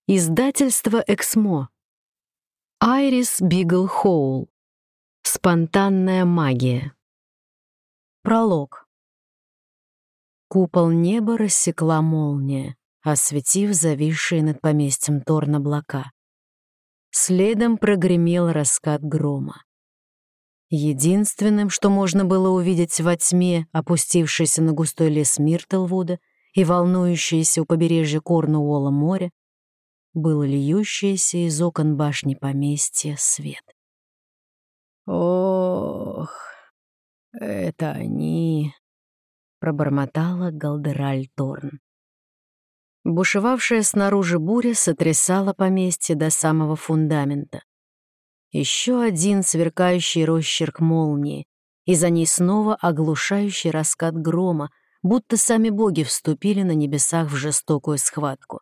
Издательство «Эксмо». Айрис Бигл Хоул. Спонтанная магия. Пролог. Купол неба рассекла молния, осветив зависшие над поместьем Торн облака. Следом прогремел раскат грома. Единственным, что можно было увидеть во тьме, опустившийся на густой лес Миртлвуда и волнующееся у побережья Корнуолла море, был льющийся из окон башни поместья свет. «Ох, это они!» — пробормотала Галдераль Торн. Бушевавшая снаружи буря сотрясала поместье до самого фундамента. Еще один сверкающий росчерк молнии, и за ней снова оглушающий раскат грома, будто сами боги вступили на небесах в жестокую схватку.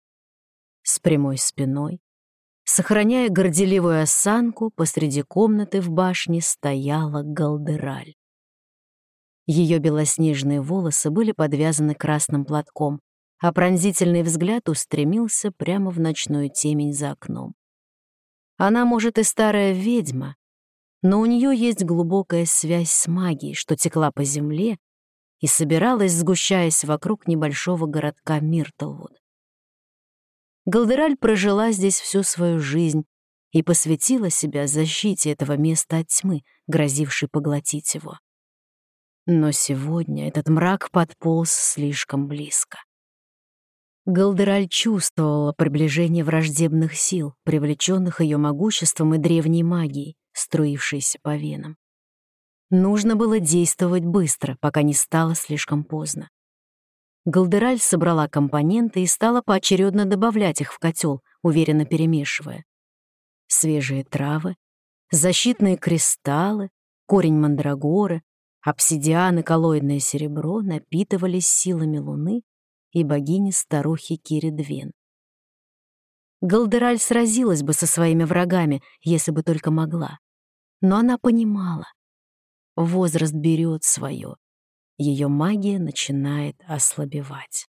С прямой спиной, сохраняя горделивую осанку, посреди комнаты в башне стояла Галдераль. Ее белоснежные волосы были подвязаны красным платком, а пронзительный взгляд устремился прямо в ночную темень за окном. Она, может, и старая ведьма, но у нее есть глубокая связь с магией, что текла по земле и собиралась, сгущаясь вокруг небольшого городка Миртлвуд. Галдераль прожила здесь всю свою жизнь и посвятила себя защите этого места от тьмы, грозившей поглотить его. Но сегодня этот мрак подполз слишком близко. Галдераль чувствовала приближение враждебных сил, привлеченных ее могуществом и древней магией, струившейся по венам. Нужно было действовать быстро, пока не стало слишком поздно. Галдераль собрала компоненты и стала поочередно добавлять их в котел, уверенно перемешивая. Свежие травы, защитные кристаллы, корень мандрагоры, обсидиан и коллоидное серебро напитывались силами луны и богини-старухи Киридвен. Галдераль сразилась бы со своими врагами, если бы только могла. Но она понимала, возраст берет свое. Ее магия начинает ослабевать.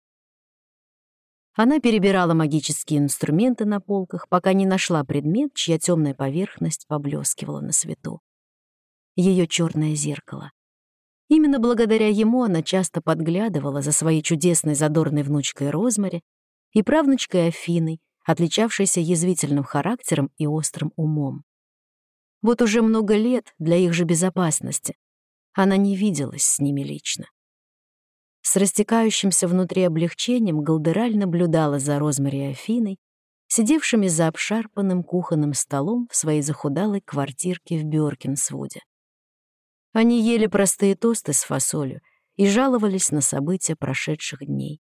Она перебирала магические инструменты на полках, пока не нашла предмет, чья темная поверхность поблескивала на свету. Ее черное зеркало. Именно благодаря ему она часто подглядывала за своей чудесной задорной внучкой Розмари и правнучкой Афиной, отличавшейся язвительным характером и острым умом. Вот уже много лет для их же безопасности она не виделась с ними лично. С растекающимся внутри облегчением Галдераль наблюдала за Розмари и Афиной, сидевшими за обшарпанным кухонным столом в своей захудалой квартирке в Бёркинсвуде. Они ели простые тосты с фасолью и жаловались на события прошедших дней.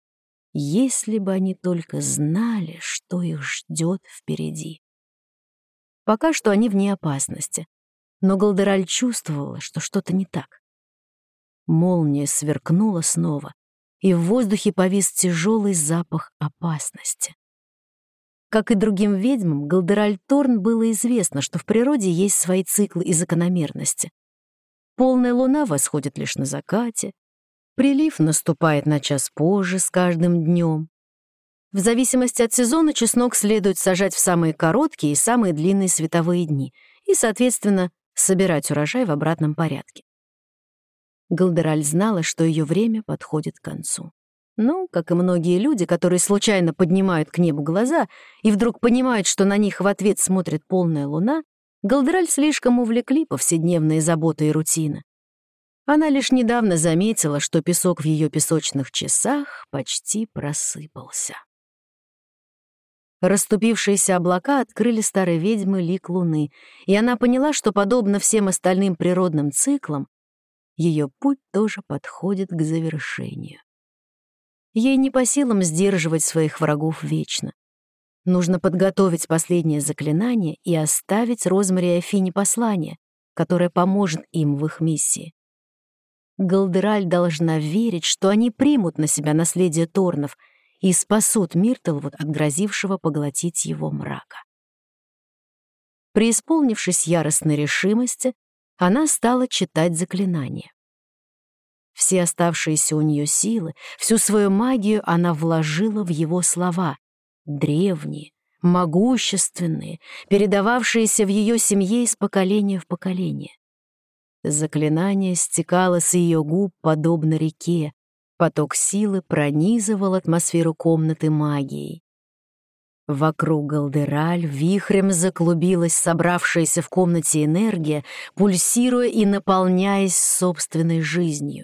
Если бы они только знали, что их ждет впереди. Пока что они вне опасности, но Галдераль чувствовала, что что-то не так. Молния сверкнула снова, и в воздухе повис тяжелый запах опасности. Как и другим ведьмам, Галдераль Торн было известно, что в природе есть свои циклы и закономерности. Полная луна восходит лишь на закате, прилив наступает на час позже с каждым днем. В зависимости от сезона чеснок следует сажать в самые короткие и самые длинные световые дни и, соответственно, собирать урожай в обратном порядке. Галдераль знала, что ее время подходит к концу. Но, как и многие люди, которые случайно поднимают к небу глаза и вдруг понимают, что на них в ответ смотрит полная луна, Галдераль слишком увлекли повседневные заботы и рутины. Она лишь недавно заметила, что песок в ее песочных часах почти просыпался. Расступившиеся облака открыли старой ведьмы лик луны, и она поняла, что, подобно всем остальным природным циклам, ее путь тоже подходит к завершению. Ей не по силам сдерживать своих врагов вечно. Нужно подготовить последнее заклинание и оставить Розмари и Афине послание, которое поможет им в их миссии. Галдераль должна верить, что они примут на себя наследие Торнов и спасут Миртлвуд от грозившего поглотить его мрака. Преисполнившись яростной решимости, она стала читать заклинание. Все оставшиеся у нее силы, всю свою магию она вложила в его слова, древние, могущественные, передававшиеся в ее семье из поколения в поколение. Заклинание стекало с ее губ подобно реке, поток силы пронизывал атмосферу комнаты магией. Вокруг Галдераль вихрем заклубилась собравшаяся в комнате энергия, пульсируя и наполняясь собственной жизнью.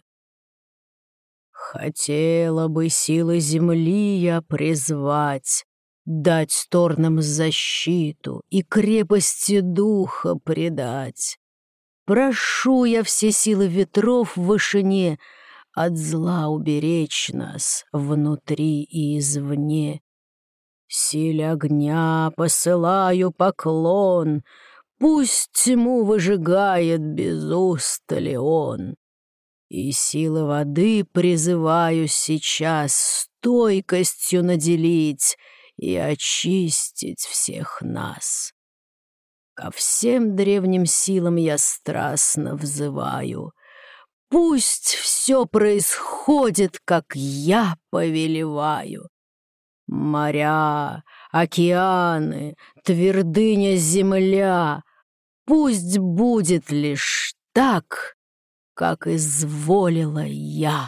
«Хотела бы силы земли я призвать, дать сторнам защиту и крепости духа предать. Прошу я все силы ветров в вышине от зла уберечь нас внутри и извне. Силе огня посылаю поклон, пусть тьму выжигает без устали он. И силы воды призываю сейчас стойкостью наделить и очистить всех нас. Ко всем древним силам я страстно взываю. Пусть все происходит, как я повелеваю. Моря, океаны, твердыня земля, пусть будет лишь так, как изволила я.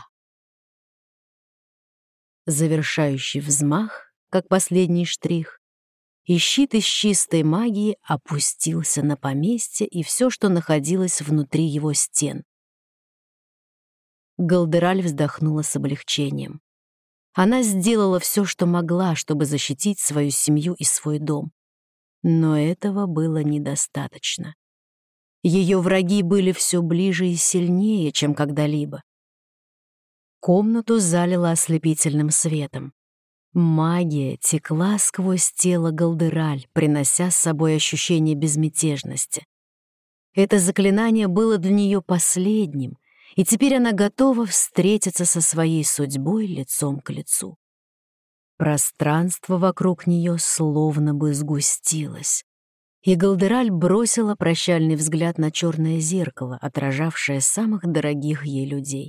Завершающий взмах, как последний штрих, и щит из чистой магии опустился на поместье и все, что находилось внутри его стен. Галдераль вздохнула с облегчением. Она сделала все, что могла, чтобы защитить свою семью и свой дом. Но этого было недостаточно. Ее враги были все ближе и сильнее, чем когда-либо. Комнату залило ослепительным светом. Магия текла сквозь тело Галдераль, принося с собой ощущение безмятежности. Это заклинание было для нее последним, и теперь она готова встретиться со своей судьбой лицом к лицу. Пространство вокруг нее словно бы сгустилось, и Галдераль бросила прощальный взгляд на черное зеркало, отражавшее самых дорогих ей людей.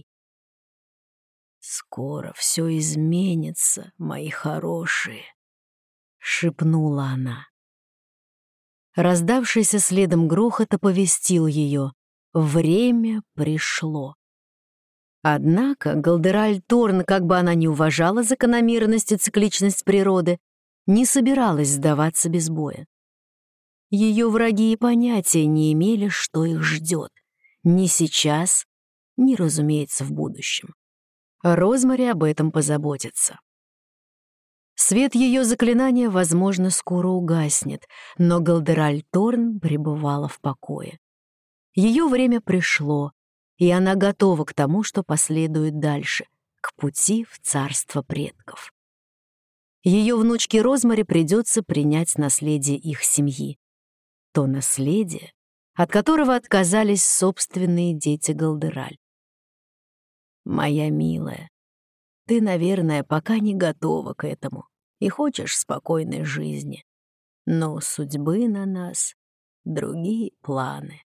«Скоро все изменится, мои хорошие», — шепнула она. Раздавшийся следом грохот оповестил ее: время пришло. Однако Галдераль Торн, как бы она ни уважала закономерность и цикличность природы, не собиралась сдаваться без боя. Ее враги и понятия не имели, что их ждет. Ни сейчас, ни, разумеется, в будущем. Розмари об этом позаботится. Свет ее заклинания, возможно, скоро угаснет, но Галдераль Торн пребывала в покое. Ее время пришло, и она готова к тому, что последует дальше, к пути в царство предков. Ее внучке Розмари придется принять наследие их семьи. То наследие, от которого отказались собственные дети Галдераль. «Моя милая, ты, наверное, пока не готова к этому и хочешь спокойной жизни, но у судьбы на нас другие планы».